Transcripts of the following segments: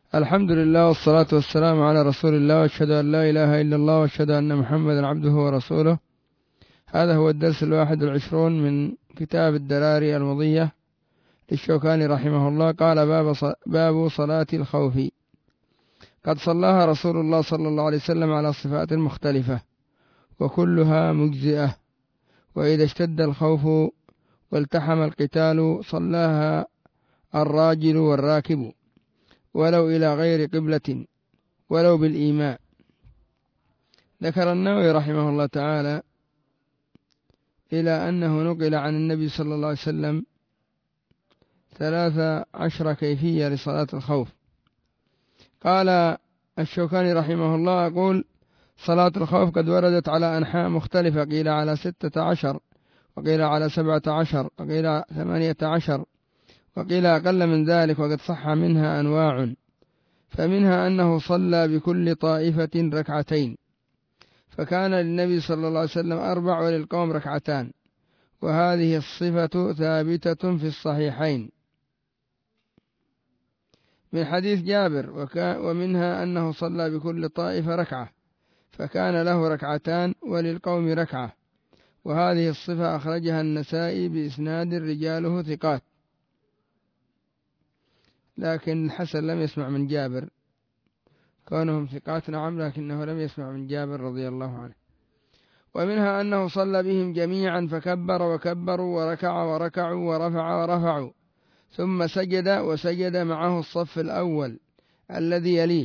الحمد لله والصلاة والسلام على رسول الله، وأشهد أن لا إله إلا الله، وأشهد أن محمدا عبده ورسوله. هذا هو الدرس 21 من كتاب الدراري المضية للشوكاني رحمه الله. قال: باب صلاة الخوف. قد صلاها رسول الله صلى الله عليه وسلم على صفات مختلفة وكلها مجزئة، وإذا اشتد الخوف والتحم القتال صلاها الراجل والراكب، ولو إلى غير قبلة ولو بالإيماء. ذكر النووي رحمه الله تعالى إلى أنه نقل عن النبي صلى الله عليه وسلم 13 كيفية لصلاة الخوف. قال الشوكاني رحمه الله: أقول: صلاة الخوف قد وردت على أنحاء مختلفة، قيل على 16 وقيل على 17 وقيل 18 وقيل أقل من ذلك، وقد صح منها أنواع. فمنها أنه صلى بكل طائفة ركعتين، فكان للنبي صلى الله عليه وسلم 4 وللقوم ركعتان، وهذه الصفة ثابتة في الصحيحين من حديث جابر. ومنها أنه صلى بكل طائفة ركعة، فكان له ركعتان وللقوم ركعة، وهذه الصفة أخرجها النسائي بإسناد رجاله ثقات، لكن الحسن لم يسمع من جابر، كونهم ثقات نعم، لكنه لم يسمع من جابر رضي الله عنه. ومنها أنه صلى بهم جميعا، فكبر وكبروا وركع وركعوا ورفع ورفعوا، ثم سجد وسجد معه الصف الأول الذي يليه،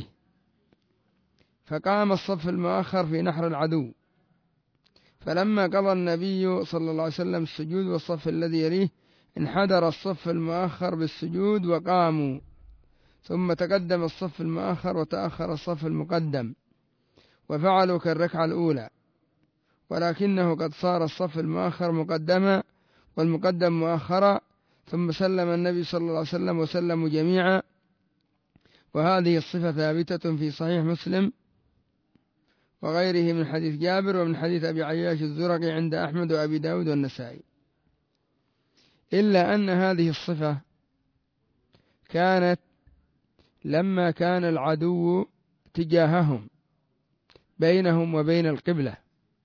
فقام الصف المؤخر في نحر العدو. فلما قضى النبي صلى الله عليه وسلم السجود والصف الذي يليه، انحدر الصف المؤخر بالسجود وقاموا، ثم تقدم الصف المؤخر وتأخر الصف المقدم، وفعلوا كالركعة الأولى، ولكنه قد صار الصف المؤخر مقدما والمقدم مؤخرا. ثم سلم النبي صلى الله عليه وسلم وسلموا جميعا، وهذه الصفة ثابتة في صحيح مسلم وغيره من حديث جابر ومن حديث أبي عياش الزرقي عند أحمد وأبي داود والنسائي. إلا أن هذه الصفة كانت لما كان العدو تجاههم بينهم وبين القبلة،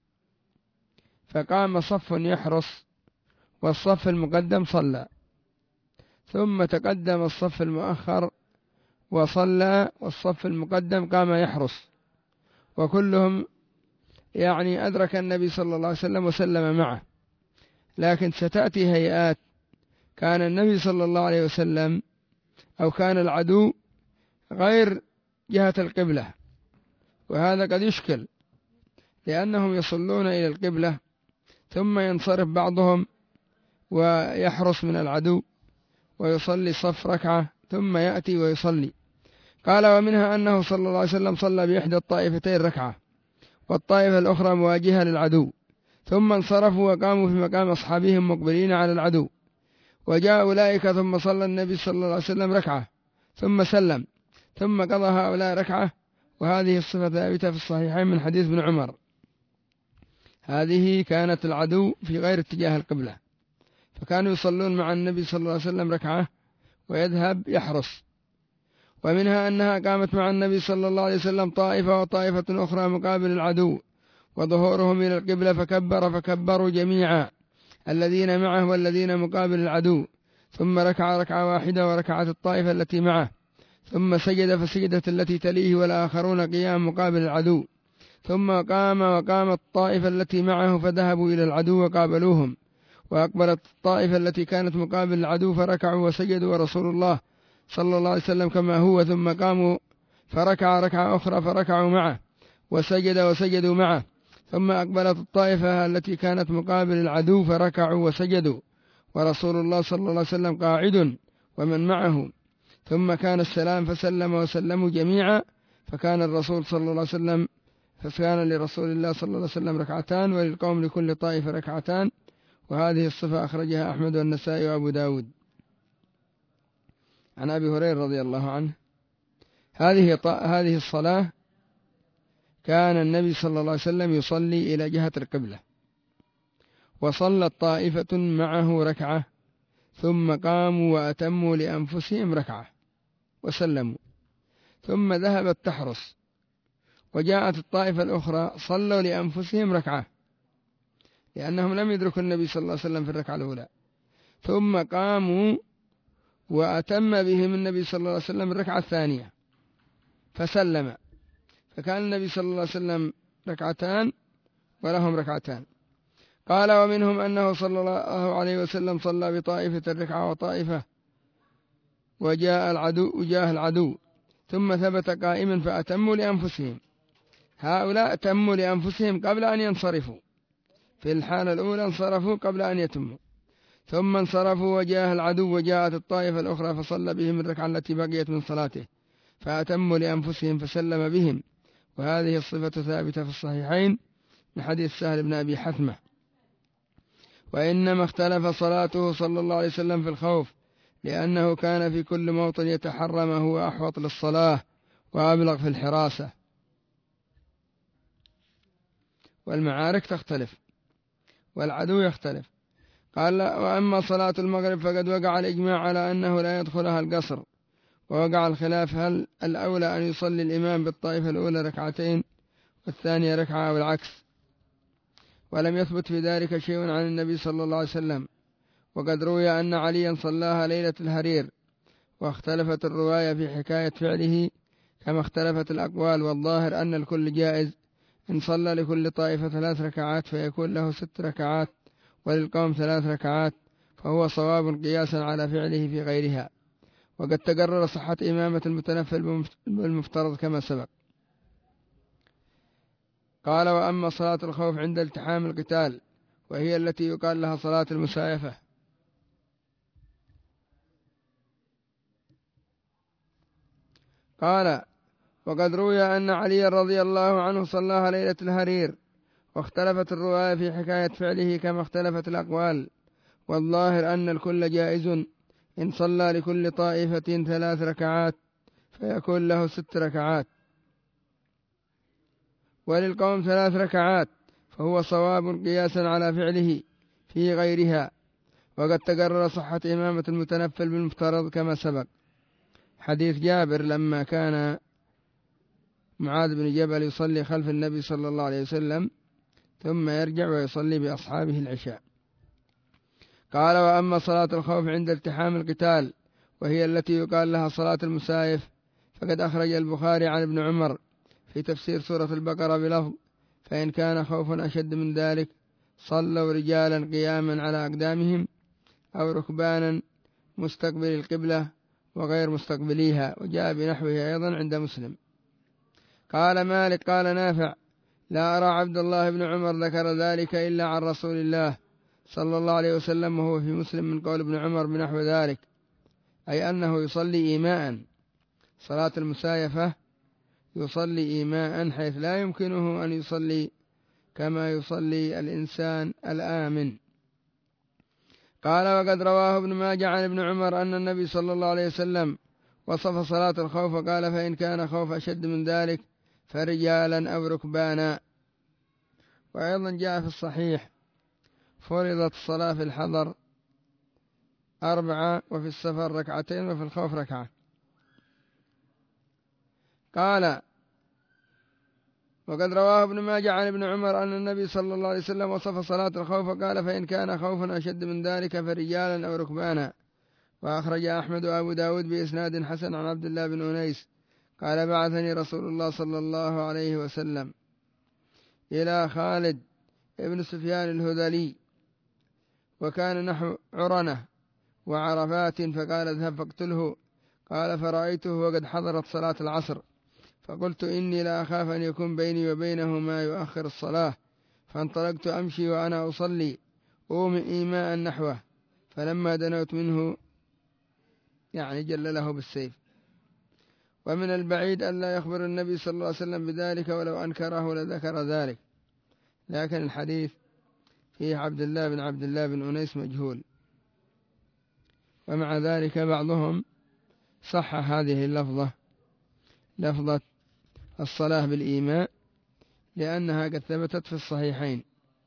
فقام صف يحرس والصف المقدم صلى، ثم تقدم الصف المؤخر وصلى، والصف المقدم قام يحرس، وكلهم أدرك النبي صلى الله عليه وسلم وسلم معه. لكن ستأتي هيئات كان النبي صلى الله عليه وسلم أو كان العدو غير جهة القبلة، وهذا قد يشكل، لأنهم يصلون إلى القبلة ثم ينصرف بعضهم ويحرس من العدو ويصلي صف ركعة ثم يأتي ويصلي. قال: ومنها أنه صلى الله عليه وسلم صلى بإحدى الطائفتين ركعة والطائفة الأخرى مواجهة للعدو، ثم انصرفوا وقاموا في مقام أصحابهم مقبلين على العدو، وجاء أولئك ثم صلى النبي صلى الله عليه وسلم ركعة ثم سلم، ثم قضى هؤلاء ركعة، وهذه الصفة ثابتة في الصحيحين من حديث ابن عمر. هذه كانت العدو في غير اتجاه القبلة، فكانوا يصلون مع النبي صلى الله عليه وسلم ركعة ويذهب يحرس. ومنها أنها قامت مع النبي صلى الله عليه وسلم طائفة وطائفة أخرى مقابل العدو وظهورهم إلى القبلة، فكبروا جميعا الذين معه والذين مقابل العدو، ثم ركع ركعة واحدة وركعت الطائفة التي معه، ثم سجد فسجدت التي تليه والآخرون قيام مقابل العدو، ثم قام وقامت الطائفة التي معه فذهبوا إلى العدو وقابلوهم، وأقبلت الطائفة التي كانت مقابل العدو فركعوا وسجدوا ورسول الله صلى الله عليه وسلم كما هو، ثم قاموا فركع ركعة أخرى فركعوا معه وسجد وسجدوا معه، ثم أقبلت الطائفة التي كانت مقابل العدو فركعوا وسجدوا ورسول الله صلى الله عليه وسلم قاعد ومن معه، ثم كان السلام فسلم وسلموا جميعا، فكان الرسول صلى الله عليه وسلم فكان لرسول الله صلى الله عليه وسلم ركعتان وللقوم لكل طائفة ركعتان، وهذه الصفة أخرجها أحمد والنسائي وأبو داود. عن أبي هريرة رضي الله عنه: هذه الصلاة كان النبي صلى الله عليه وسلم يصلي إلى جهة القبلة، وصلت طائفة معه ركعة، ثم قاموا وأتموا لأنفسهم ركعة وسلموا، ثم ذهبت تحرس، وجاءت الطائفة الأخرى صلوا لأنفسهم ركعة، لأنهم لم يدركوا النبي صلى الله عليه وسلم في الركعة الأولى، ثم قاموا وأتم بهم النبي صلى الله عليه وسلم الركعة الثانية فسلم، فكان النبي صلى الله عليه وسلم ركعتان ولهم ركعتان. قال: ومنهم أنه صلى الله عليه وسلم صلى بطائفة الركعة وطائفة وجاء العدو ثم ثبت قائما فأتموا لأنفسهم. هؤلاء أتموا لأنفسهم قبل أن ينصرفوا، في الحالة الأولى انصرفوا قبل أن يتموا، ثم انصرفوا وجاء العدو وجاءت الطائفة الأخرى فصلى بهم الركعة التي بقيت من صلاته فأتموا لأنفسهم فسلم بهم. وهذه الصفة ثابتة في الصحيحين من حديث سهل بن أبي حثمة. وإنما اختلف صلاته صلى الله عليه وسلم في الخوف، لأنه كان في كل موطن يتحرى ما هو أحوط للصلاة وأبلغ في الحراسة، والمعارك تختلف والعدو يختلف. قال: وأما صلاة المغرب فقد وقع الإجماع على أنه لا يدخلها القصر، ووقع الخلاف هل الأولى أن يصلي الإمام بالطائفة الأولى ركعتين والثانية ركعة أو العكس، ولم يثبت في ذلك شيء عن النبي صلى الله عليه وسلم. وقد روي أن عليا صلاها ليلة الهرير، واختلفت الرواية في حكاية فعله كما اختلفت الأقوال، والظاهر أن الكل جائز. إن صلى لكل طائفة 3 ركعات فيكون له 6 ركعات، وللقوم 3 ركعات، فهو صواب قياسا على فعله في غيرها. وقد تقرر صحة إمامة المتنفل بالمفترض كما سبق. قال: وأما صلاة الخوف عند التحام القتال وهي التي يقال لها صلاة المسايفة، قال: وقد روي أن علي رضي الله عنه صلاها ليلة الهرير، واختلفت الرواية في حكاية فعله كما اختلفت الأقوال، والظاهر أن الكل جائز. إن صلى لكل طائفة 3 ركعات فيكون له 6 ركعات، وللقوم 3 ركعات، فهو صواب قياسا على فعله في غيرها. وقد تقرر صحة إمامة المتنفل بالمفترض كما سبق. حديث جابر لما كان معاذ بن جبل يصلي خلف النبي صلى الله عليه وسلم ثم يرجع ويصلي بأصحابه العشاء. قال: وأما صلاة الخوف عند التحام القتال وهي التي يقال لها صلاة المسايف، فقد أخرج البخاري عن ابن عمر في تفسير سورة البقرة بلفظ: فإن كان خوف أشد من ذلك صلوا رجالا قياما على أقدامهم أو ركبانا مستقبل القبلة وغير مستقبليها. وجاء بنحوه أيضا عند مسلم. قال مالك: قال نافع: لا أرى عبد الله بن عمر ذكر ذلك إلا عن رسول الله صلى الله عليه وسلم، وهو في مسلم من قول ابن عمر بنحو ذلك، أي أنه يصلي إيماء. صلاة المسايفة يصلي إيماء حيث لا يمكنه أن يصلي كما يصلي الإنسان الآمن. قال: وقد رواه ابن ماجه عن ابن عمر أن النبي صلى الله عليه وسلم وصف صلاة الخوف قال: فإن كان خوف أشد من ذلك فرجالا أو ركبانا. وأيضا جاء في الصحيح: فرضت الصلاة في الحضر 4 وفي السفر 2 وفي الخوف 1. قال: وقد رواه ابن ماجه عن ابن عمر أن النبي صلى الله عليه وسلم وصف صلاة الخوف قال: فإن كان خوف أشد من ذلك فرجالا أو ركبانا. وأخرج أحمد وأبو داود بإسناد حسن عن عبد الله بن أنيس قال: بعثني رسول الله صلى الله عليه وسلم إلى خالد ابن سفيان الهذلي، وكان نحو عرنة وعرفات، فقال: اذهب فاقتله. قال: فرأيته وقد حضرت صلاة العصر، فقلت: إني لا أخاف أن يكون بيني وبينه ما يؤخر الصلاة، فانطلقت أمشي وأنا أصلي أومئ إيماء نحوه، فلما دنوت منه يعني جلله بالسيف. ومن البعيد ألا يخبر النبي صلى الله عليه وسلم بذلك، ولو أنكره لذكر ذلك، لكن الحديث فيه عبد الله بن أنيس مجهول. ومع ذلك بعضهم صح هذه اللفظة، لفظة الصلاة بالإيماء، لأنها قد ثبتت في الصحيحين.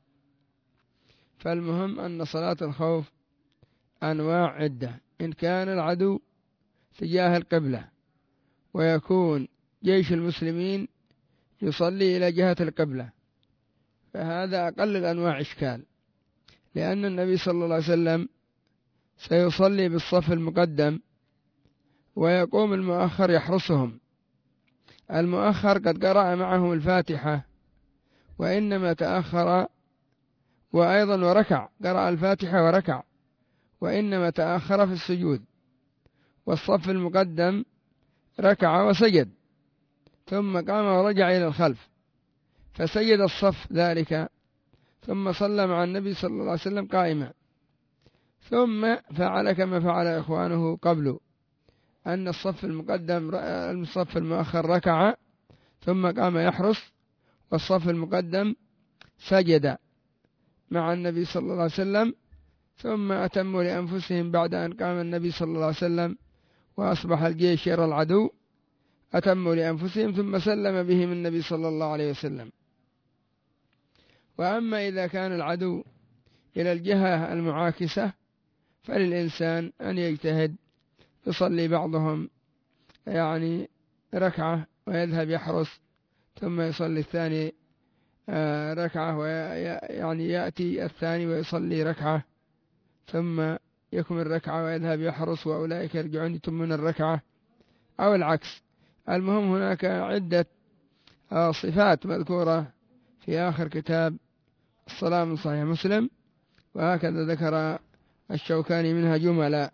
فالمهم أن صلاة الخوف أنواع عدة. إن كان العدو تجاه القبلة ويكون جيش المسلمين يصلي إلى جهة القبلة، فهذا أقل الأنواع إشكال، لأن النبي صلى الله عليه وسلم سيصلي بالصف المقدم ويقوم المؤخر يحرسهم. المؤخر قد قرأ معهم الفاتحة وإنما تأخر، وأيضا وركع، قرأ الفاتحة وركع وإنما تأخر في السجود، والصف المقدم ركع وسجد ثم قام ورجع إلى الخلف، فسجد الصف ذلك ثم صلى مع النبي صلى الله عليه وسلم قائما، ثم فعل كما فعل إخوانه قبله، أن الصف المؤخر ركع ثم قام يحرس، والصف المقدم سجد مع النبي صلى الله عليه وسلم، ثم أتموا لأنفسهم بعد أن قام النبي صلى الله عليه وسلم وأصبح الجيش يرى العدو، أتموا لأنفسهم ثم سلم بهم النبي صلى الله عليه وسلم. وأما إذا كان العدو إلى الجهة المعاكسة فللإنسان أن يجتهد، يصلي بعضهم ركعة ويذهب يحرس، ثم يصلي الثاني ركعة، يأتي الثاني ويصلي ركعة ثم يكمل ركعة ويذهب يحرس، وأولئك يرجعون يتمون الركعة، أو العكس. المهم هناك عدة صفات مذكورة في آخر كتاب الصلاة من صحيح مسلم، وهكذا ذكر الشوكاني منها جملا.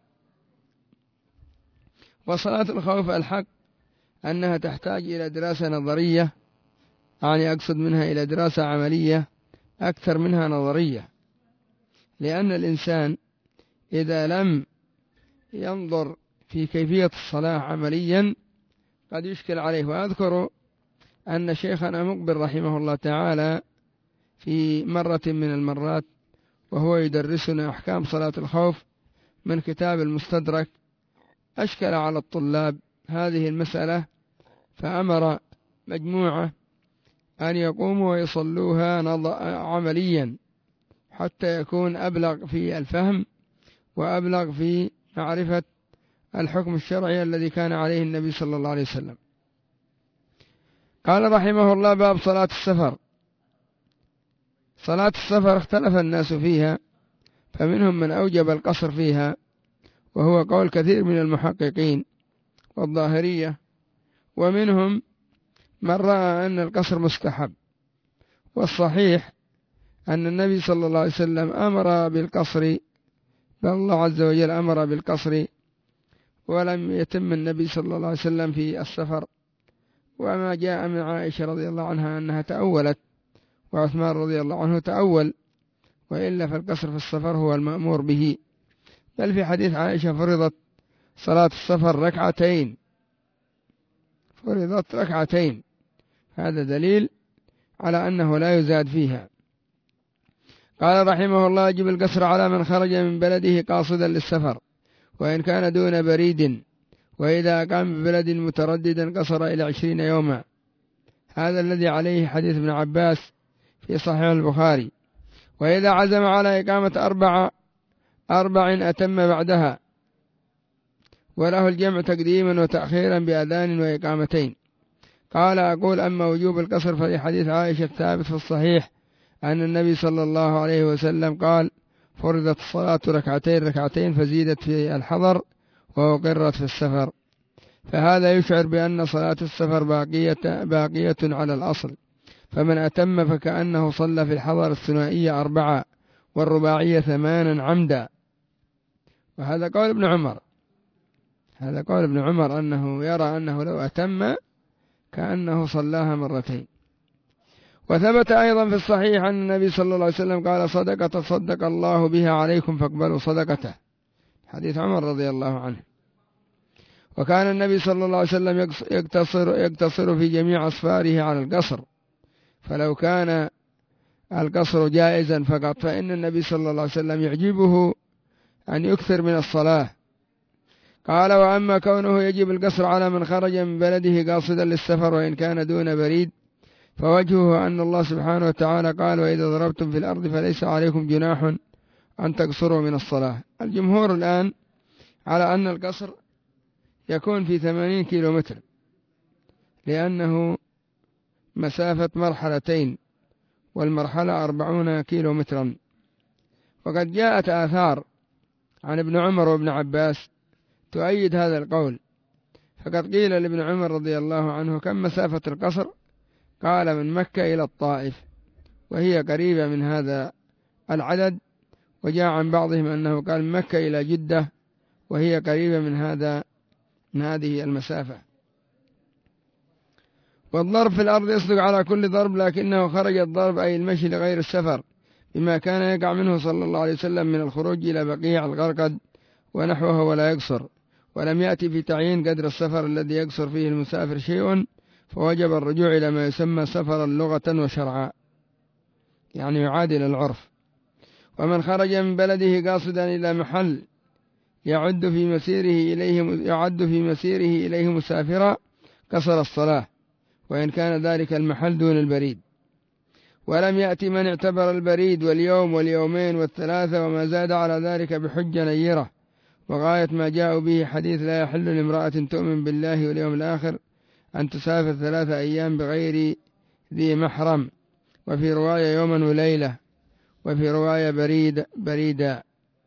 وصلاة الخوف الحق أنها تحتاج إلى دراسة نظرية، أقصد منها إلى دراسة عملية أكثر منها نظرية، لأن الإنسان إذا لم ينظر في كيفية الصلاة عمليا قد يشكل عليه. وأذكر أن شيخنا مقبل رحمه الله تعالى في مرة من المرات وهو يدرسنا أحكام صلاة الخوف من كتاب المستدرك أشكل على الطلاب هذه المسألة، فأمر مجموعة أن يقوموا ويصلوها عمليا حتى يكون أبلغ في الفهم وأبلغ في معرفة الحكم الشرعي الذي كان عليه النبي صلى الله عليه وسلم. قال رحمه الله: باب صلاة السفر. صلاة السفر اختلف الناس فيها، فمنهم من أوجب القصر فيها، وهو قول كثير من المحققين والظاهرية، ومنهم من رأى أن القصر مستحب. والصحيح أن النبي صلى الله عليه وسلم أمر بالقصر، بل الله عز وجل أمر بالقصر، ولم يتم النبي صلى الله عليه وسلم في السفر. وما جاء من عائشة رضي الله عنها أنها تأولت، وعثمان رضي الله عنه تأول، وإلا فالقصر في السفر هو المأمور به. بل في حديث عائشة فرضت صلاة السفر ركعتين، فرضت ركعتين، هذا دليل على أنه لا يزاد فيها. قال رحمه الله: يجب القصر على من خرج من بلده قاصدا للسفر وإن كان دون بريد، وإذا قام ببلد مترددا قصر إلى 20 يوما. هذا الذي عليه حديث ابن عباس في صحيح البخاري. وإذا عزم على إقامة 4 أتم بعدها، وله الجمع تقديما وتأخيرا بأذان وإقامتين. قال: أقول أما وجوب القصر ففي حديث عائشة الثابت في الصحيح أن النبي صلى الله عليه وسلم قال: فرضت الصلاة ركعتين فزيدت في الحضر وأقرت في السفر. فهذا يشعر بأن صلاة السفر باقية على الأصل، فمن أتم فكأنه صلى في الحضر الثنائية 4 والرباعية 8 عمدا. وهذا قول ابن عمر، هذا قول ابن عمر أنه يرى أنه لو أتم كأنه صلاها 2. وثبت أيضا في الصحيح أن النبي صلى الله عليه وسلم قال: صدقة صدق الله بها عليكم فاقبلوا صدقته، حديث عمر رضي الله عنه. وكان النبي صلى الله عليه وسلم يقتصر في جميع أسفاره على القصر، فلو كان القصر جائزا فقط فإن النبي صلى الله عليه وسلم يعجبه أن يكثر من الصلاة. قال: وأما كونه يجب القصر على من خرج من بلده قاصدا للسفر وإن كان دون بريد، فوجهه أن الله سبحانه وتعالى قال: وإذا ضربتم في الأرض فليس عليكم جناح أن تقصروا من الصلاة. الجمهور الآن على أن القصر يكون في 80 كيلومتر، لأنه مسافة مرحلتين، والمرحلة 40 كيلومترا. وقد جاءت آثار عن ابن عمر وابن عباس تؤيد هذا القول، فقد قيل لابن عمر رضي الله عنه: كم مسافة القصر؟ قال: من مكة إلى الطائف، وهي قريبة من هذا العدد. وجاء عن بعضهم أنه قال من مكة إلى جدة، وهي قريبة من هذه المسافة. والضرب في الأرض يصدق على كل ضرب، لكنه خرج الضرب أي المشي لغير السفر، بما كان يقع منه صلى الله عليه وسلم من الخروج إلى بقيع الغرقد ونحوه ولا يقصر، ولم يأتي في تعيين قدر السفر الذي يقصر فيه المسافر شيء، فوجب الرجوع إلى ما يسمى سفرا لغة وشرعا، يعني يعادل العرف. ومن خرج من بلده قاصدا إلى محل يعد في مسيره إليه مسافرا قصر الصلاة، وإن كان ذلك المحل دون البريد. ولم يأتي من اعتبر البريد واليوم واليومين والثلاثة وما زاد على ذلك بحجة نيرة. وغاية ما جاءوا به حديث: لا يحل لامرأة تؤمن بالله واليوم الآخر أن تسافر 3 أيام بغير ذي محرم، وفي رواية يوما وليلة، وفي رواية بريدا.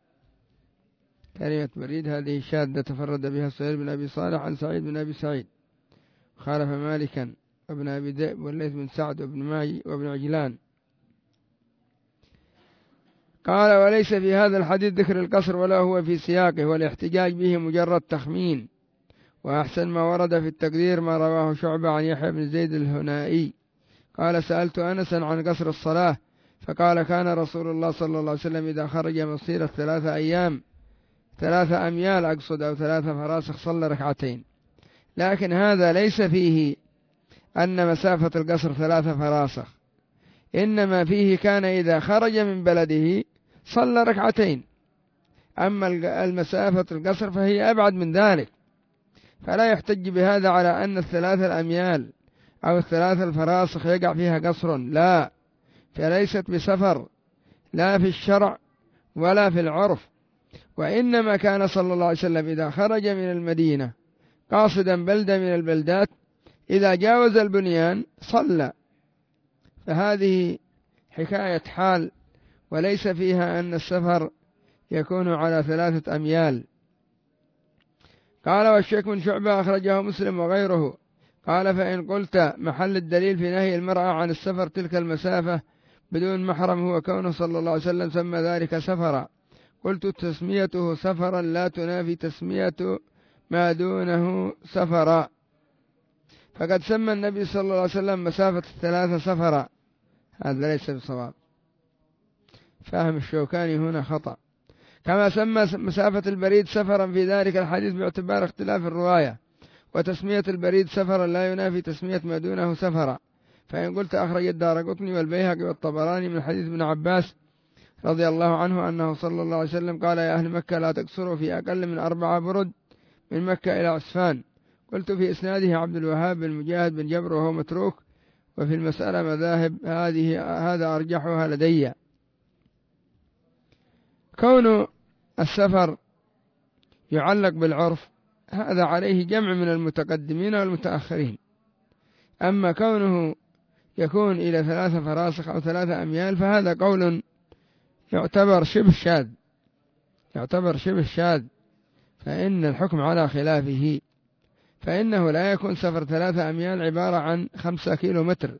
كلمة بريد هذه شاذة تفرد بها سهيل بن أبي صالح عن سعيد بن أبي سعيد، خالف مالكا وابن أبي ذئب والليث بن سعد وابن ماجي وابن عجلان. قال: وليس في هذا الحديث ذكر القصر ولا هو في سياقه، والاحتجاج به مجرد تخمين. وأحسن ما ورد في التقدير ما رواه شعبة عن يحيى بن زيد الهنائي قال: سألت أنسا عن قصر الصلاة، فقال: كان رسول الله صلى الله عليه وسلم إذا خرج مسيرة 3 أيام 3 أميال أقصد أو 3 فراسخ صلى 2 ركعتين. لكن هذا ليس فيه أن مسافة القصر 3 فراسخ، إنما فيه كان إذا خرج من بلده صلى 2 ركعتين. أما المسافة القصر فهي أبعد من ذلك، فلا يحتج بهذا على أن 3 أميال أو 3 الفراسخ يقع فيها قصر، لا، فليست بسفر لا في الشرع ولا في العرف. وإنما كان صلى الله عليه وسلم إذا خرج من المدينة قاصدا بلدة من البلدات إذا جاوز البنيان صلى، فهذه حكاية حال، وليس فيها أن السفر يكون على 3 أميال. قال: والشيخ بن شعبة أخرجه مسلم وغيره. قال: فإن قلت محل الدليل في نهي المرأة عن السفر تلك المسافة بدون محرم هو كونه صلى الله عليه وسلم سمى ذلك سفرا، قلت: تسميته سفرا لا تنافي تسمية ما دونه سفرا، فقد سمى النبي صلى الله عليه وسلم مسافة 3 سفرا، هذا ليس بصواب. فهم الشوكاني هنا خطأ. كما سمى مسافة البريد سفرا في ذلك الحديث باعتبار اختلاف الرواية، وتسمية البريد سفرا لا ينافي تسمية ما دونه سفرا. فإن قلت أخرج الدارقطني والبيهقي والطبراني من حديث ابن عباس رضي الله عنه أنه صلى الله عليه وسلم قال: يا أهل مكة لا تقصروا في أقل من 4 برد من مكة إلى عسفان. قلت: في إسناده عبد الوهاب بن مجاهد بن جبر وهو متروك، وفي المسألة مذاهب، هذا أرجحها لدي. كون السفر يعلق بالعرف هذا عليه جمع من المتقدمين والمتأخرين. أما كونه يكون إلى 3 فراسخ أو 3 أميال فهذا قول يعتبر شبه شاذ، فإن الحكم على خلافه، فإنه لا يكون سفر 3 أميال عبارة عن 5 كيلومتر.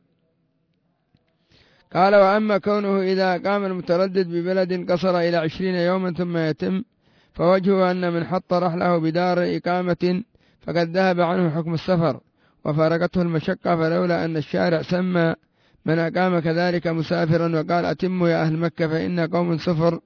قال: وأما كونه إذا قام المتردد ببلد قصر إلى 20 يوما ثم يتم، فوجهه أن من حط رحله بدار إقامة فقد ذهب عنه حكم السفر وفارقته المشقة، فلولا أن الشارع سمى من أقام كذلك مسافرا وقال: أتموا يا أهل مكة فإن قوم سفر،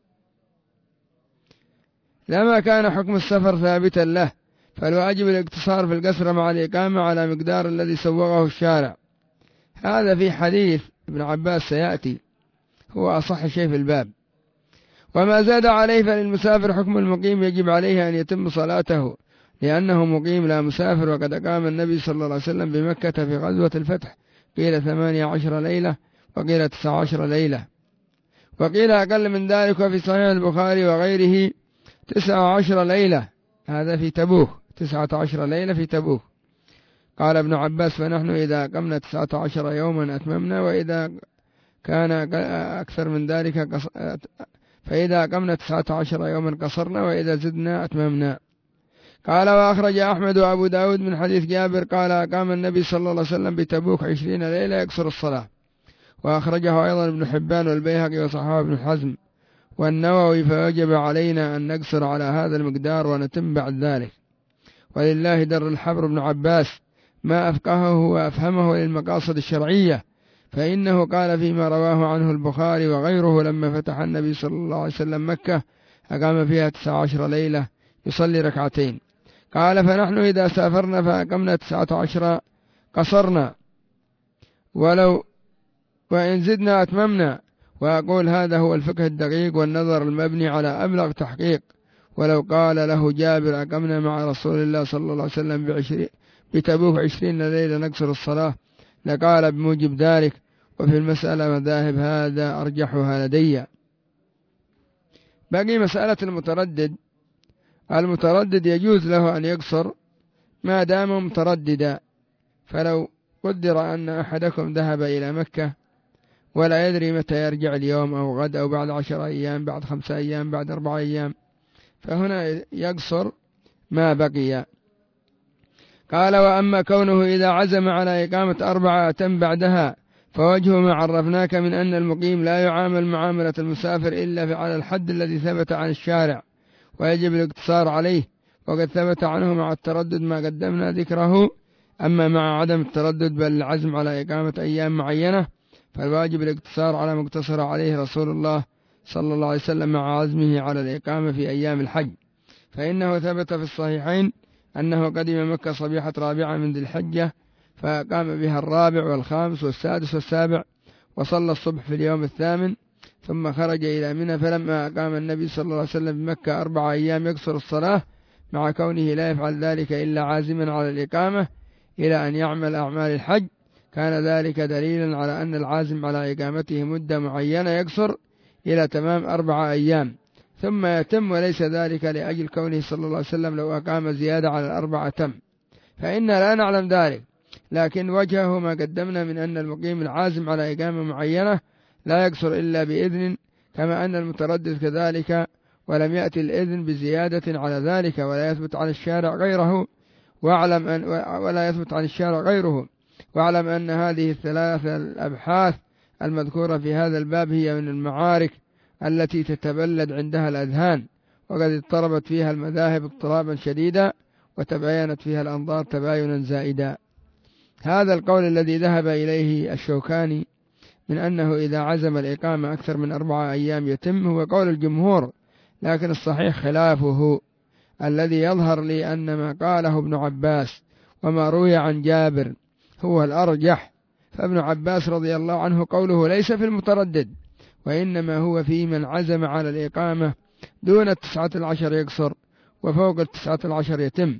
لما كان حكم السفر ثابتا له، فالواجب الاقتصار في القصر مع الإقامة على مقدار الذي سوغه الشارع. هذا في حديث ابن عباس سيأتي، هو أصح شيء في الباب. وما زاد عليه فللمسافر حكم المقيم، يجب عليه أن يتم صلاته لأنه مقيم لا مسافر. وقد أقام النبي صلى الله عليه وسلم بمكة في غزوة الفتح، قيل 18 ليلة وقيل 19 ليلة، وقيل أقل من ذلك. وفي صحيح البخاري وغيره 19 ليلة، هذا في تبوك، 19 ليلة في تبوك. قال ابن عباس: فنحن إذا أقمنا 19 يوما أتممنا، وإذا كان أكثر من ذلك فإذا أقمنا 19 يوما قصرنا، وإذا زدنا أتممنا. قال: وأخرج أحمد وأبو داود من حديث جابر قال: أقام النبي صلى الله عليه وسلم بتبوك 20 ليلة يقصر الصلاة. وأخرجه أيضا ابن حبان والبيهقي وصححه ابن حزم والنووي. فوجب علينا أن نقصر على هذا المقدار ونتم بعد ذلك. ولله در الحبر بن عباس ما أفقهه وأفهمه للمقاصد الشرعية، فإنه قال فيما رواه عنه البخاري وغيره: لما فتح النبي صلى الله عليه وسلم مكة أقام فيها 19 ليلة يصلي ركعتين. قال: فنحن إذا سافرنا فأقمنا 19 قصرنا، وإن زدنا أتممنا. وأقول هذا هو الفقه الدقيق والنظر المبني على أبلغ تحقيق. ولو قال له جابر: أقمنا مع رسول الله صلى الله عليه وسلم بتبوك 20 ليلة نقصر الصلاة، لقال بموجب ذلك. وفي المسألة مذاهب، هذا أرجحها لدي. باقي مسألة المتردد. المتردد يجوز له أن يقصر ما دام مترددا. فلو قدر أن أحدكم ذهب إلى مكة ولا يدري متى يرجع، اليوم أو غد أو بعد 10 أيام، بعد 5 أيام، بعد 4 أيام، فهنا يقصر ما بقي. قال: وأما كونه إذا عزم على إقامة 4 أتم بعدها، فوجه ما عرفناك من أن المقيم لا يعامل معاملة المسافر إلا على الحد الذي ثبت عن الشارع، ويجب الاقتصار عليه. وقد ثبت عنه مع التردد ما قدمنا ذكره. أما مع عدم التردد بل العزم على إقامة أيام معينة، فالواجب الاقتصار على ما اقتصر عليه رسول الله صلى الله عليه وسلم مع عزمه على الإقامة في أيام الحج. فإنه ثبت في الصحيحين أنه قدم مكة صبيحة 4 من ذي الحجة، فقام بها 4 والخامس والسادس والسابع، وصلى الصبح في اليوم 8، ثم خرج إلى منى. فلما أقام النبي صلى الله عليه وسلم بمكة 4 أيام يقصر الصلاة، مع كونه لا يفعل ذلك إلا عازما على الإقامة إلى أن يعمل أعمال الحج، كان ذلك دليلا على أن العازم على إقامته مدة معينة يقصر إلى تمام 4 أيام ثم يتم، وليس ذلك لأجل كونه صلى الله عليه وسلم لو أقام زيادة على 4 أتم، فإننا لا نعلم ذلك. لكن وجهه ما قدمنا من أن المقيم العازم على إقامة معينة لا يقصر إلا بإذن، كما أن المتردد كذلك، ولم يأتي الإذن بزيادة على ذلك، ولا يثبت عن الشارع غيره. واعلم أن هذه الثلاثة الأبحاث المذكورة في هذا الباب هي من المعارك التي تتبلد عندها الأذهان، وقد اضطربت فيها المذاهب اضطرابا شديدا، وتباينت فيها الأنظار تباينا زائدا. هذا القول الذي ذهب إليه الشوكاني من أنه إذا عزم الإقامة أكثر من 4 أيام يتم هو قول الجمهور، لكن الصحيح خلافه. الذي يظهر لي أن ما قاله ابن عباس وما روي عن جابر هو الأرجح. فابن عباس رضي الله عنه قوله ليس في المتردد، وإنما هو في من عزم على الإقامة دون 19 يقصر، وفوق 19 يتم.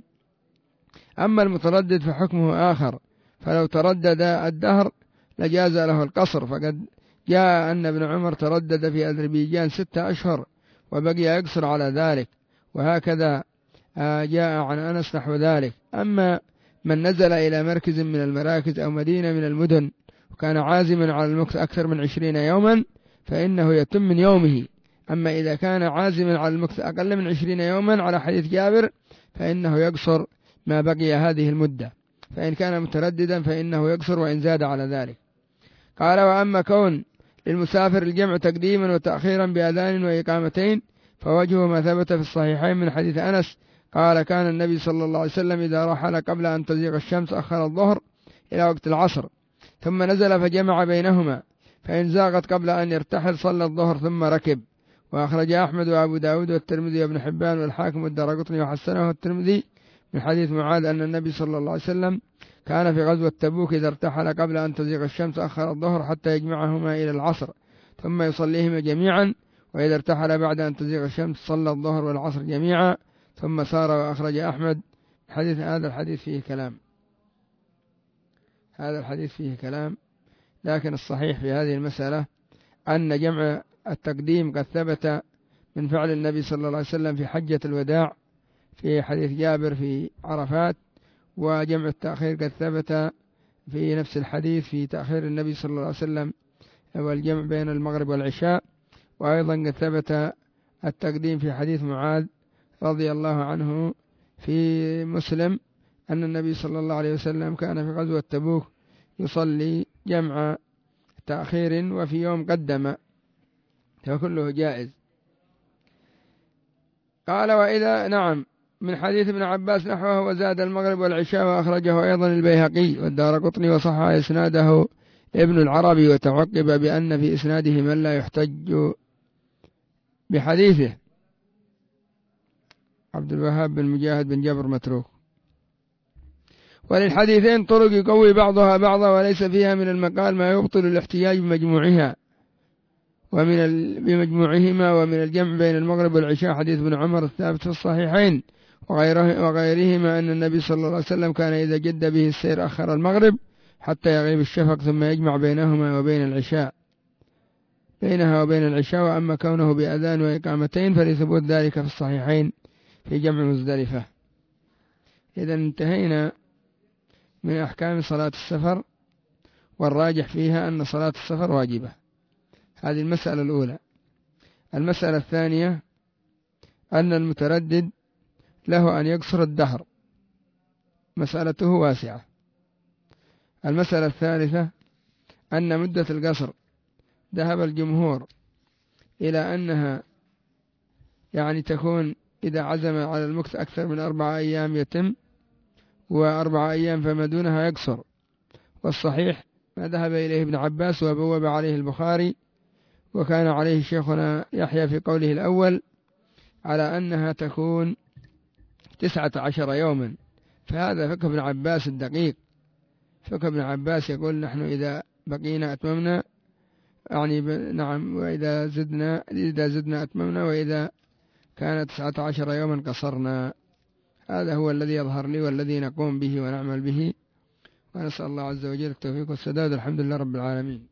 أما المتردد فحكمه آخر، فلو تردد الدهر لجاز له القصر. فقد جاء أن ابن عمر تردد في أذربيجان 6 أشهر وبقي يقصر على ذلك، وهكذا جاء عن أنس نحو ذلك. أما من نزل إلى مركز من المراكز أو مدينة من المدن وكان عازما على المكث أكثر من 20 يوما فإنه يتم من يومه. أما إذا كان عازما على المكث أقل من 20 يوما على حديث جابر فإنه يقصر ما بقي هذه المدة، فإن كان مترددا فإنه يقصر وإن زاد على ذلك. قال: وأما كون للمسافر الجمع تقديما وتأخيرا بأذان وإقامتين، فوجهه ما ثبت في الصحيحين من حديث أنس قال: كان النبي صلى الله عليه وسلم إذا رحل قبل أن تزيغ الشمس أخر الظهر إلى وقت العصر، ثم نزل فجمع بينهما، فإن زاغت قبل أن يرتحل صلى الظهر ثم ركب. وأخرج أحمد وأبو داود والترمذي وابن حبان والحاكم والدارقطني وحسنه الترمذي من حديث معاذ أن النبي صلى الله عليه وسلم كان في غزوة تبوك إذا ارتحل قبل أن تزيغ الشمس أخر الظهر حتى يجمعهما إلى العصر ثم يصليهما جميعا، وإذا ارتحل بعد أن تزيغ الشمس صلى الظهر والعصر جميعا ثم سار. وأخرج أحمد حديث. هذا الحديث فيه كلام، لكن الصحيح في هذه المسألة أن جمع التقديم قد ثبت من فعل النبي صلى الله عليه وسلم في حجة الوداع في حديث جابر في عرفات، وجمع التأخير قد ثبت في نفس الحديث في تأخير النبي صلى الله عليه وسلم والجمع بين المغرب والعشاء. وأيضا قد ثبت التقديم في حديث معاذ رضي الله عنه في مسلم أن النبي صلى الله عليه وسلم كان في غزوة تبوك يصلي جمع تأخير وفي يوم قدم، فكله جائز. قال وإذا نعم من حديث ابن عباس نحوه وزاد المغرب والعشاء، وأخرجه أيضا البيهقي والدارقطني وصحح إسناده ابن العربي، وتعقب بأن في إسناده من لا يحتج بحديثه. عبد الوهاب بن مجاهد بن جبر متروك. وللحديثين طرق يقوي بعضها بعضا، وليس فيها من المقال ما يبطل الاحتجاج بمجموعهما ومن الجمع بين المغرب والعشاء حديث ابن عمر الثابت في الصحيحين وغيرهما أن النبي صلى الله عليه وسلم كان إذا جد به السير أخر المغرب حتى يغيب الشفق ثم يجمع بينها وبين العشاء. وأما كونه بأذان وإقامتين فلثبوت ذلك في الصحيحين في جمع مزدلفة. إذا انتهينا من أحكام صلاة السفر، والراجح فيها أن صلاة السفر واجبة. هذه المسألة الأولى. المسألة الثانية أن المتردد له أن يقصر الدهر، مسألته واسعة. المسألة الثالثة أن مدة القصر ذهب الجمهور إلى أنها تكون إذا عزم على المكث أكثر من 4 أيام يتم، و4 أيام فما دونها يقصر. والصحيح ما ذهب إليه ابن عباس وبوب عليه البخاري، وكان عليه شيخنا يحيى في قوله الأول على أنها تكون 19 يوما. فهذا فقه ابن عباس الدقيق. فقه ابن عباس يقول نحن إذا بقينا أتممنا، نعم، وإذا زدنا أتممنا، وإذا كانت 19 يوما قصرنا. هذا هو الذي يظهر لي والذي نقوم به ونعمل به، ونسأل الله عز وجل التوفيق والسداد. الحمد لله رب العالمين.